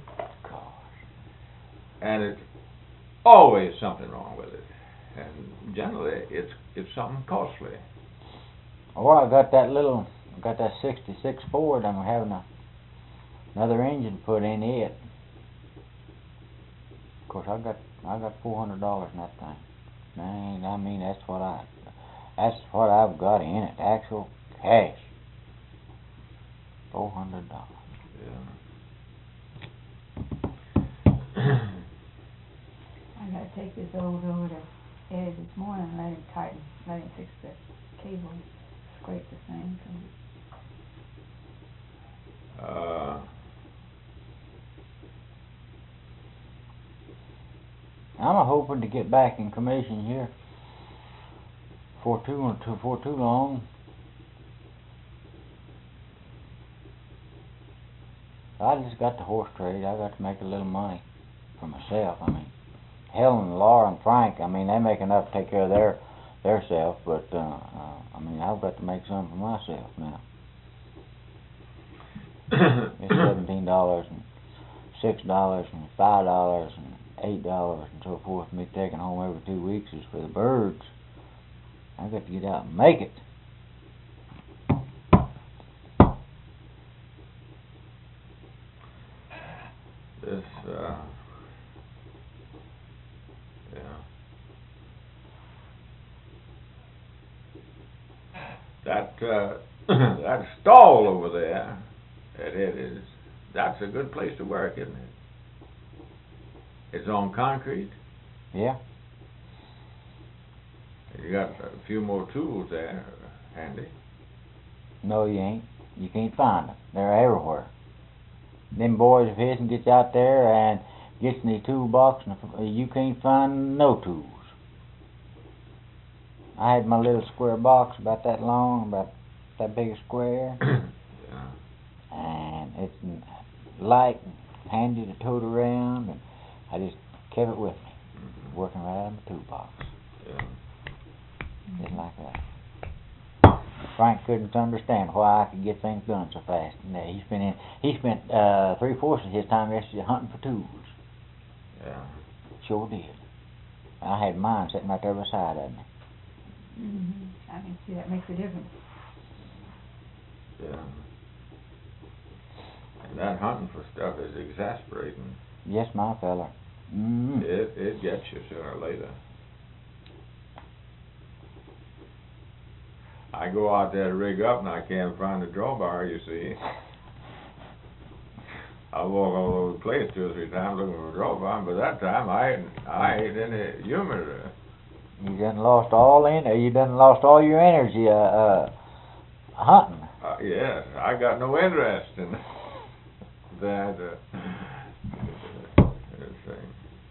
And it's always something wrong with it. And generally, it's something costly. Well, I got that 66 Ford, and we're having another engine put in it. Of course, I got $400 in that thing. Man, I mean, that's what I've got in it, actual cash. $400. Yeah. I gotta take this old over to Ed this morning and let him fix the cable, scrape the thing. I'm hoping to get back in commission here for too long. I just got the horse trade. I got to make a little money for myself. I mean, Helen, Laura, and Frank, I mean, they make enough to take care of their self, but I mean, I've got to make some for myself now. It's $17 and $6 and $5 and $8 and so forth. Me taking home every 2 weeks is for the birds. I got to get out and make it. This, yeah. That stall over there at Eddie's, that's a good place to work, isn't it? It's on concrete. Yeah. You got a few more tools there handy. No, you ain't. You can't find them. They're everywhere. Them boys of his gets out there and gets in the toolbox, and you can't find no tools. I had my little square box about that long, about that big a square. Yeah. And it's light and handy to tote around, and I just kept it with me, working right out of my toolbox. Yeah. Just like that. Frank couldn't understand why I could get things done so fast. He spent 3/4 of his time yesterday hunting for tools. Yeah. Sure did. I had mine sitting right there beside of me. I can see that makes a difference. Yeah. And that hunting for stuff is exasperating. Yes, my fella. Mm-hmm. It gets you sooner or later. I go out there to rig up and I can't find the drawbar, you see. I walk all over the place 2 or 3 times looking for a drawbar, but that time I ain't any humor. You done lost all your energy hunting. Yes, I got no interest in that thing.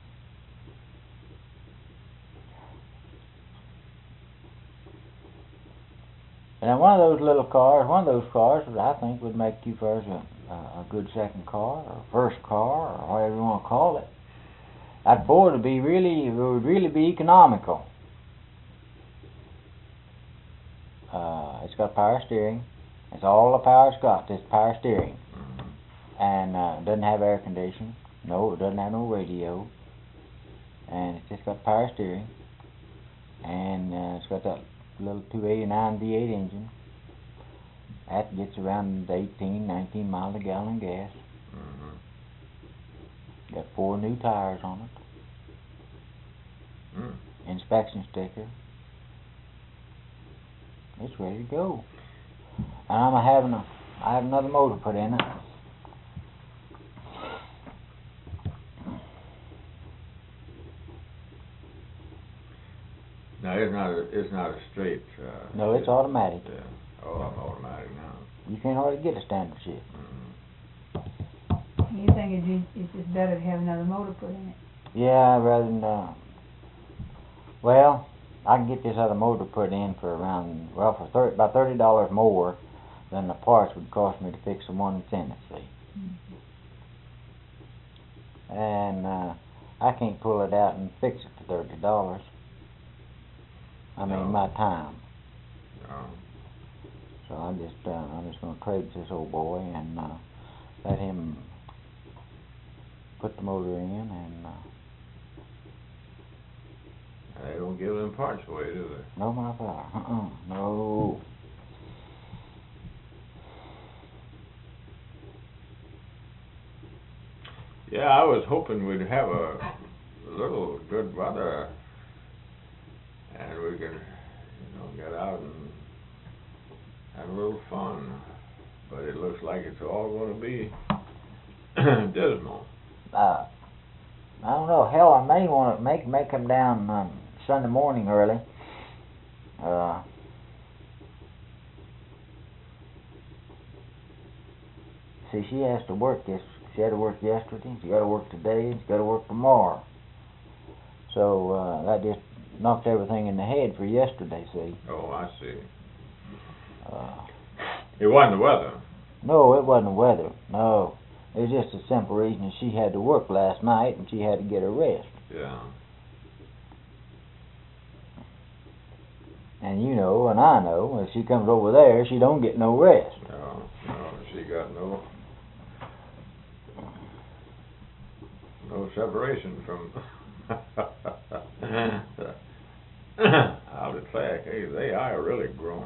And one of those cars that I think would make you for a good second car or first car or whatever you want to call it. That Ford would really be economical. It's got power steering. That's all the power it's got, just power steering. And doesn't have air conditioning. No, it doesn't have no radio. And it's just got power steering. And it's got that little 289 V8 engine. That gets around 18, 19 miles a gallon gas. Mm-hmm. Got 4 new tires on it. Mm. Inspection sticker. It's ready to go. And I have another motor put in it. Now it's not a straight. No, it's automatic. Yeah. Oh, I'm automatic now. You can't hardly get a standard shift. Mm-hmm. You think it's just better to have another motor put in it? Yeah, rather than well, I can get this other motor put in for around about $30 more than the parts would cost me to fix the one that's in it. See, and I can't pull it out and fix it for $30. I mean, No. my time. No. So I'm just gonna trade this old boy and let him put the motor in and. They don't give them parts away, do they? No, my father. No. Yeah, I was hoping we'd have a little good weather, and we could, get out and have a little fun. But it looks like it's all going to be dismal. I don't know. Hell, I may want to make him down Sunday morning early. See, she has to work this. She had to work yesterday. She got to work today. She's got to work tomorrow. So that just knocked everything in the head for yesterday. See. Oh, I see. Uh, It wasn't the weather. no, it wasn't the weather. No, it was just a simple reason that she had to work last night and she had to get her rest. Yeah. And you know, and I know, if she comes over there, she don't get no rest. No, she got no separation from. I'll declare, hey, they are really growing.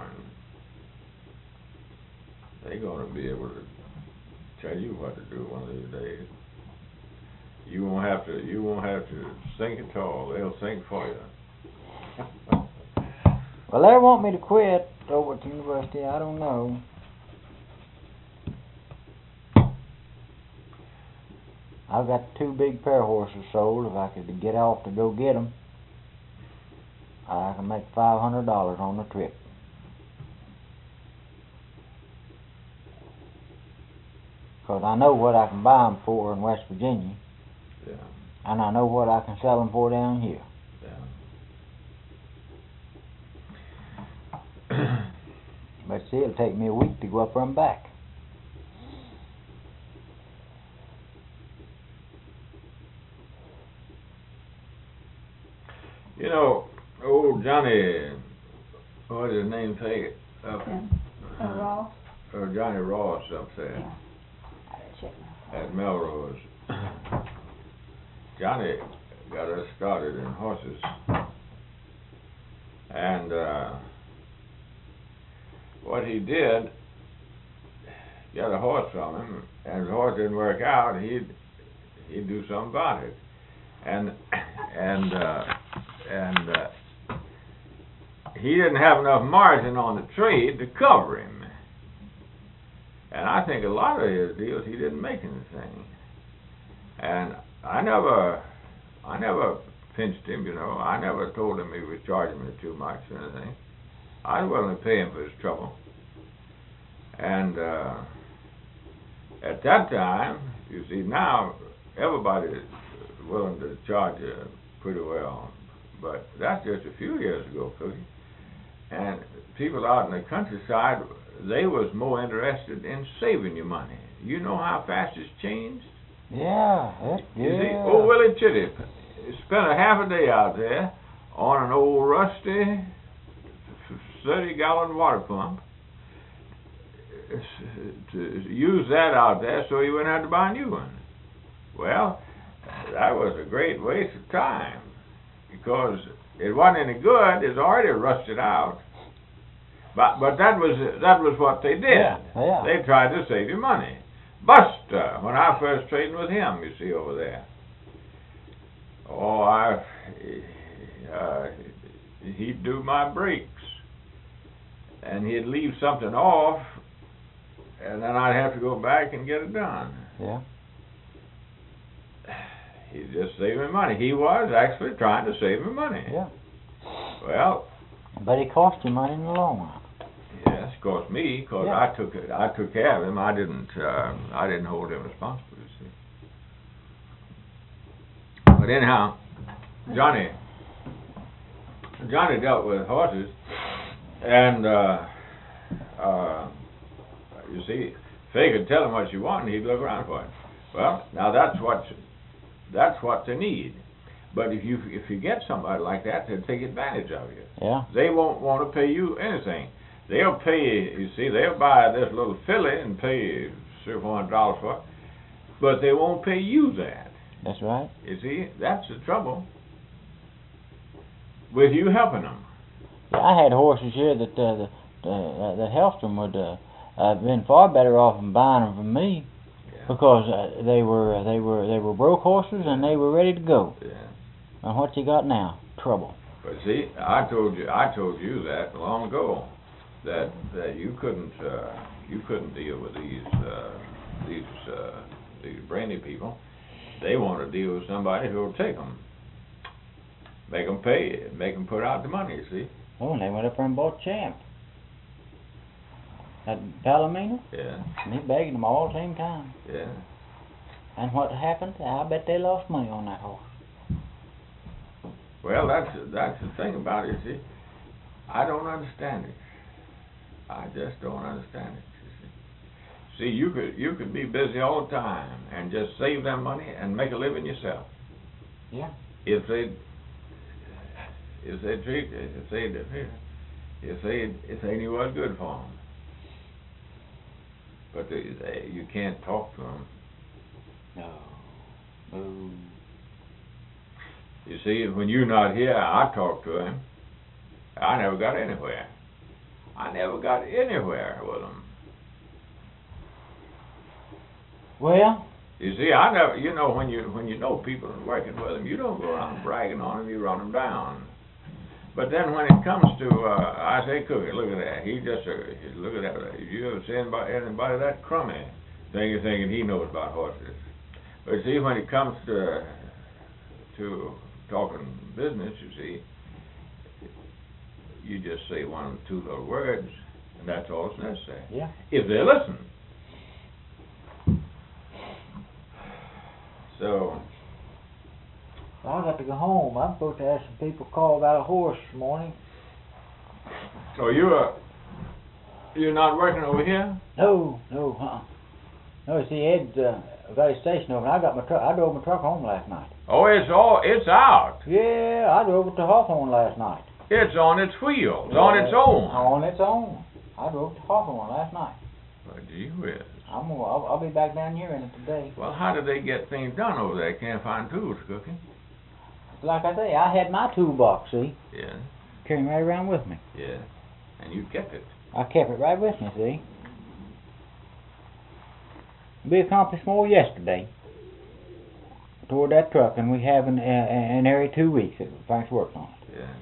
They're going to be able to tell you what to do one of these days. You won't have to think at all. They'll think for you. Well, they want me to quit over at the university. I don't know. I've got 2 big pair horses sold. If I could get off to go get them, I can make $500 on the trip. Because I know what I can buy them for in West Virginia. Yeah. And I know what I can sell them for down here. Yeah. But see, it'll take me a week to go up there and back. Old Johnny, what did his name say? Ross? Or Johnny Ross up there. Yeah. I gotta check my phone. At Melrose. Johnny got us started in horses. And what he did, got a horse from him, and if the horse didn't work out, he'd do something about it. And he didn't have enough margin on the trade to cover him. And I think a lot of his deals he didn't make anything. And I never pinched him, I never told him he was charging me too much or anything. I was willing to pay him for his trouble. And at that time, you see, now everybody is willing to charge you pretty well. But that's just a few years ago, Cookie. And people out in the countryside, they was more interested in saving you money. You know how fast it's changed? Yeah, You see, old Willie Chitty spent a half a day out there on an old rusty 30-gallon water pump, to use that out there so he wouldn't have to buy a new one. Well, that was a great waste of time because it wasn't any good. It's already rusted out. But that was what they did. Yeah. They tried to save you money. Buster, when I first traded with him, you see over there. Oh, he'd do my brakes, and he'd leave something off, and then I'd have to go back and get it done. Yeah. He's just saving money. He was actually trying to save me money. Yeah. Well. But it cost you money in the long run. Yes, it cost me because Yeah. I took care of him. I didn't hold him responsible. You see. But anyhow, Johnny dealt with horses, and you see, if they could tell him what you want, he'd look around for it. Well, now that's what they need. But if you get somebody like that, they'll take advantage of you. Yeah. They won't want to pay you anything. They'll pay you see, they'll buy this little filly and pay you $300-400 for it, but they won't pay you that. That's right. You see, that's the trouble with you helping them. Yeah, I had horses here that Hellstrom would have been far better off than buying them from me. Yeah. Because they were broke horses and they were ready to go. Yeah. And what you got now? Trouble. But see, I told you that long ago that you couldn't deal with these brainy people. They want to deal with somebody who will take them, make them pay, make them put out the money. You see? Oh, and they went up there and bought Champ. That Palomino. Yeah. And he begging them all the same time. Yeah. And what happened? I bet they lost money on that horse. Well, that's the thing about it, you see. I don't understand it. I just don't understand it, you see. See, you could be busy all the time and just save them money and make a living yourself. Yeah. If they knew what's good for them. But you can't talk to them. No. You see, when you're not here, I talk to him. I never got anywhere. With him. Well. You see, I never. You know, when you know people and working with them, you don't go around bragging on them. You run them down. But then when it comes to, I say, Cookie, look at that. Look at that. You ever see anybody that crummy? Thinking he knows about horses. But see, when it comes to talking business, you see, you just say one or two little words, and that's all that's necessary. Yeah. If they listen. So. I got to go home. I'm supposed to have some people call about a horse this morning. So you're not working over here? No, No, see, Ed's got his station open. I drove my truck home last night. Oh, it's out. Yeah, I drove it to Hawthorne last night. It's on its wheels, on its own. On its own. I drove it to Hawthorne last night. Well, gee whiz. I'll be back down here in it today. Well, how do they get things done over there? Can't find tools, Cookie. Like I say, I had my toolbox, see? Yeah. Carrying right around with me. Yeah. And you kept it. I kept it right with me, see? We accomplished more yesterday toward that truck than we have in every 2 weeks that Frank's worked on it. Yeah.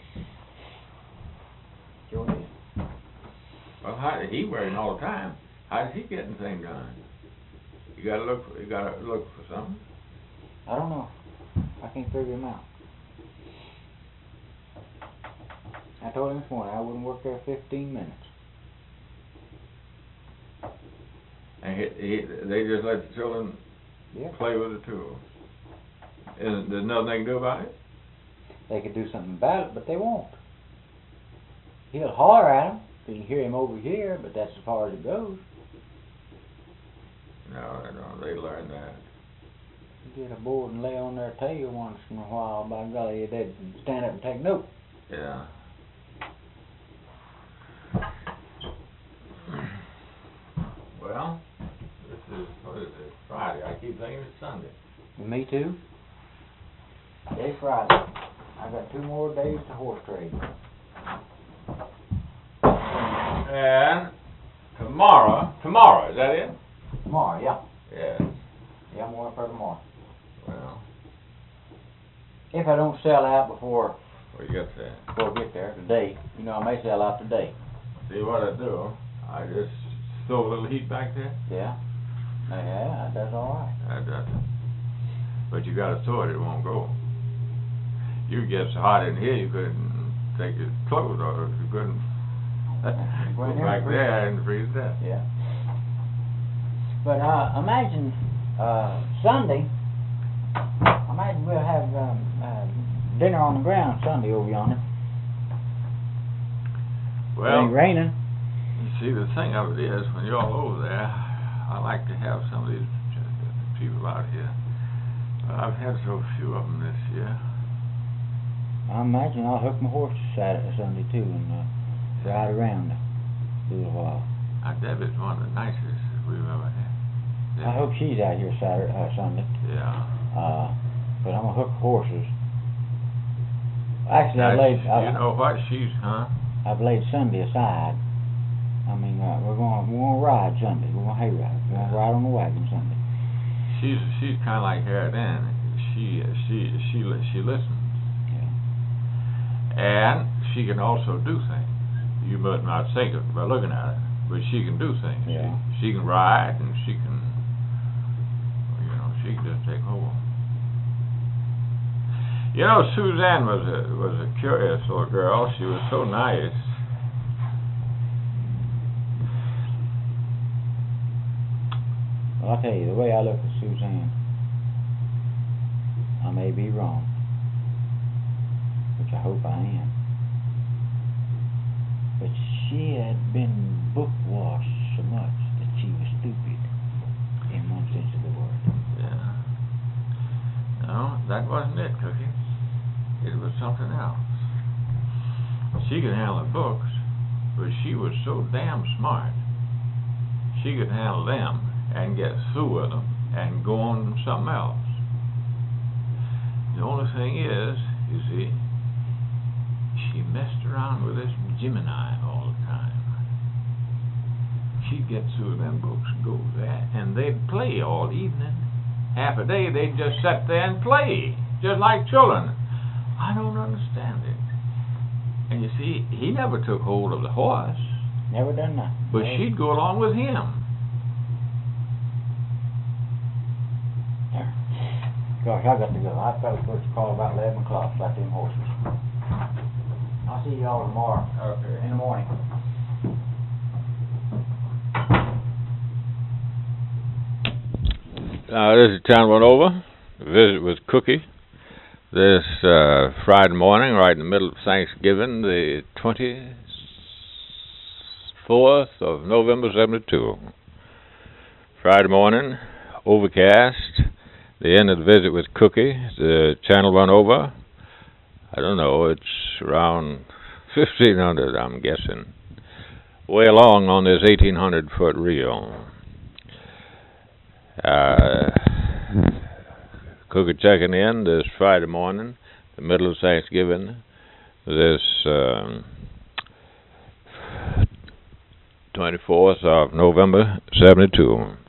Sure did. Well, how did he working all the time? How did he get anything done? You gotta look for something. I don't know. I can't figure him out. I told him this morning I wouldn't work there 15 minutes. And they just let the children play with the tool. And there's nothing they can do about it? They could do something about it, but they won't. He'll holler at them. You can hear him over here, but that's as far as it goes. No, they learn that. Get aboard and lay on their tail once in a while, by golly, they'd stand up and take note. what is it, Friday. I keep thinking it's Sunday. Me too. Today's Friday. I got 2 more days to horse trade. And tomorrow, is that it? Tomorrow, yeah. Yes. Yeah, I'm going for tomorrow. Well, If I don't sell out before we get there. I get there today, you know, I may sell out today. See what I do? I just throw a little heat back there. Yeah. Yeah, that's all right. That does it. But you gotta throw it won't go. You get so hot in here you couldn't take your clothes off. You couldn't go back there and freeze to death. Yeah. But imagine Sunday. Imagine we'll have dinner on the ground Sunday over yonder. Well, it ain't raining. you see, the thing of it is, when you're all over there, I like to have some of these people out here. I've had so few of them this year. I imagine I'll hook my horse Saturday, Sunday too, and ride around a little while. Debbie's one of the nicest that we've ever had. Debbie. I hope she's out here Sunday. Yeah. But I'm gonna hook horses. Actually, You know what? I've laid Sunday aside. I mean, we're gonna ride Sunday. We're gonna hay ride. We're gonna ride on the wagon Sunday. She's kind of like Harriet Ann. She listens. Yeah. And she can also do things. You might not think it by looking at it, but she can do things. Yeah. She can ride, and she can, she can just take hold. You know, Suzanne was a curious little girl. She was so nice. Well, I'll tell you, the way I look at Suzanne, I may be wrong, which I hope I am. But she had been book-washed so much that she was stupid, in one sense of the word. Yeah. No, that wasn't it, Cookie. It was something else. She could handle the books, but she was so damn smart. She could handle them and get through with them and go on to something else. The only thing is, you see, she messed around with this Gemini all the time. She'd get through them books and go there, and they'd play all evening. Half a day they'd just sit there and play, just like children. I don't understand it. And you see, he never took hold of the horse. Never done that. But she'd go along with him. Gosh, I got to go. I've got to first call about 11 o'clock about them horses. I'll see y'all tomorrow. Okay. In the morning. This is Town Went Over. Visit with Cookie. This Friday morning, right in the middle of Thanksgiving, the 24th of November, 72. Friday morning, overcast. The end of the visit with Cookie. The channel went over. I don't know, it's around 1,500, I'm guessing. Way along on this 1,800-foot reel. Cookie checking in this Friday morning, the middle of Thanksgiving, this 24th of November, 72.